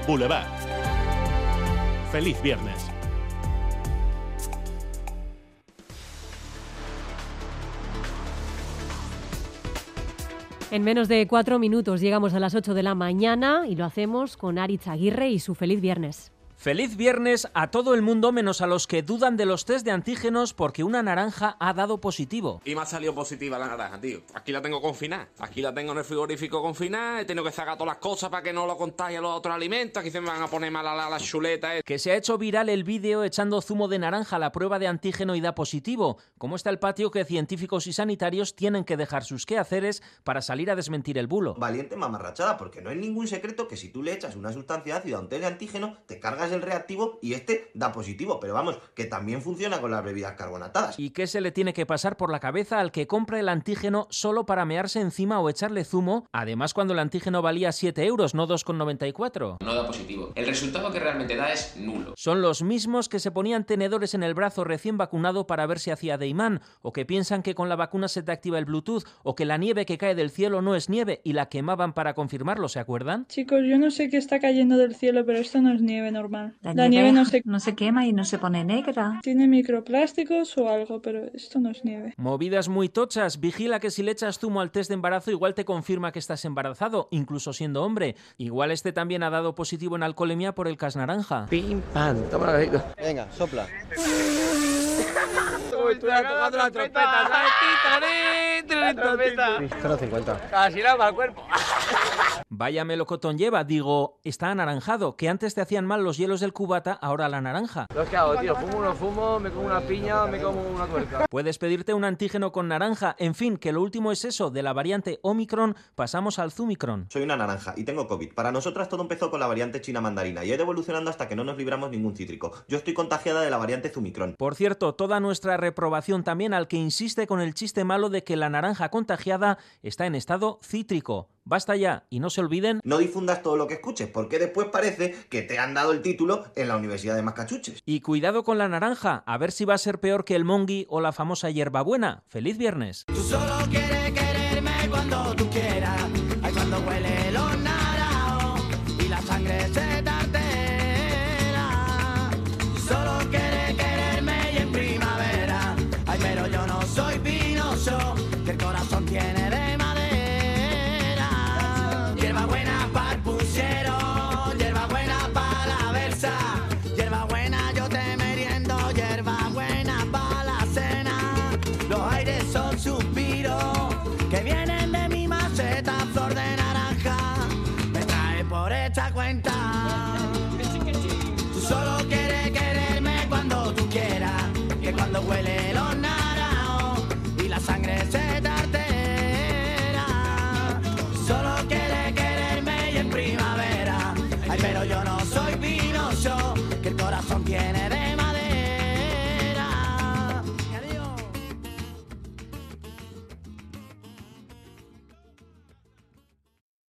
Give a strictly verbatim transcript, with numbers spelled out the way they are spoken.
Boulevard. Feliz viernes. En menos de cuatro minutos llegamos a las ocho de la mañana y lo hacemos con Aritz Aguirre y su Feliz Viernes. Feliz viernes a todo el mundo menos a los que dudan de los test de antígenos porque una naranja ha dado positivo. Y me ha salido positiva la naranja, tío. Aquí la tengo confinada. Aquí la tengo en el frigorífico confinada. He tenido que sacar todas las cosas para que no lo contagie a los otros alimentos. Aquí se me van a poner mal a la, la chuleta. Eh. Que se ha hecho viral el vídeo echando zumo de naranja a la prueba de antígeno y da positivo. ¿Cómo está el patio que científicos y sanitarios tienen que dejar sus quehaceres para salir a desmentir el bulo? Valiente mamarrachada, porque no es ningún secreto que si tú le echas una sustancia ácida a un test de antígeno, te cargas el reactivo y este da positivo, pero vamos, que también funciona con las bebidas carbonatadas. ¿Y qué se le tiene que pasar por la cabeza al que compra el antígeno solo para mearse encima o echarle zumo? Además, cuando el antígeno valía siete euros, no dos con noventa y cuatro. No da positivo. El resultado que realmente da es nulo. Son los mismos que se ponían tenedores en el brazo recién vacunado para ver si hacía de imán, o que piensan que con la vacuna se te activa el Bluetooth, o que la nieve que cae del cielo no es nieve y la quemaban para confirmarlo, ¿se acuerdan? Chicos, yo no sé qué está cayendo del cielo, pero esto no es nieve normal. La, la nieve, nieve no se... no se quema y no se pone negra. Tiene microplásticos o algo, pero esto no es nieve. Movidas muy tochas. Vigila que si le echas zumo al test de embarazo igual te confirma que estás embarazado, incluso siendo hombre. Igual este también ha dado positivo en alcoholemia por el cas naranja. Pim, pam, toma la galleta. Venga, sopla. Uy, estoy tocando la trompeta, ¿sabes? La trompeta. cero cincuenta. Casi la para el cuerpo. Vaya melocotón lleva, digo, está anaranjado, que antes te hacían mal los hielos del cubata, ahora la naranja. Lo que hago, tío, fumo uno fumo, me como una piña, me como una tuerca. Puedes pedirte un antígeno con naranja, en fin, que lo último es eso, de la variante Omicron pasamos al Zumicron. Soy una naranja y tengo COVID. Para nosotras todo empezó con la variante china mandarina y ha ido evolucionando hasta que no nos libramos ningún cítrico. Yo estoy contagiada de la variante Zumicron. Por cierto, toda nuestra reprobación también al que insiste con el chiste malo de que la naranja contagiada está en estado cítrico. Basta ya, y no se olviden... No difundas todo lo que escuches, porque después parece que te han dado el título en la Universidad de Mascachuches. Y cuidado con la naranja, a ver si va a ser peor que el mongui o la famosa hierbabuena. ¡Feliz viernes! Tú solo quieres quererme cuando tú quieras, ay, cuando huele los naranjos y la sangre se te altera. Tú solo quieres quererme y en primavera, ay, pero yo no soy pinocho, que el corazón tiene de hierbabuena para el puchero, hierbabuena para la versa, hierbabuena yo te meriendo, hierbabuena para la cena. Los aires son suspiros que vienen de mi maceta, flor de naranja, me trae por esta cuenta.